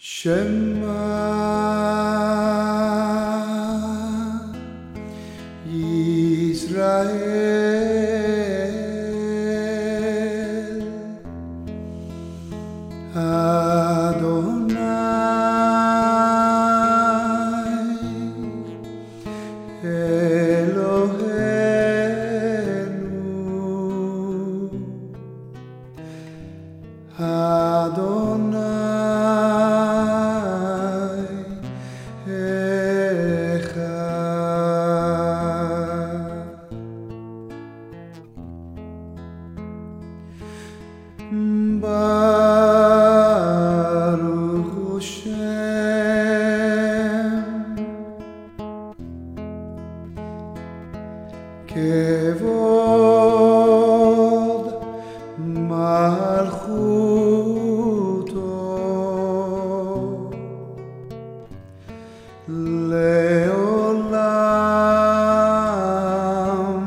Shema Yisrael Adonai Eloheinu Adonai Baruch Hashem Kevod Malchuto Leolam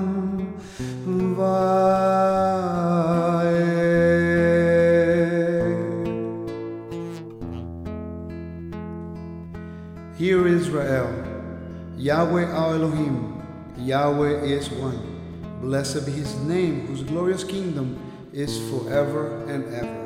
Hear Israel, Yahweh our Elohim, Yahweh is one. Blessed be his name, whose glorious kingdom is forever and ever.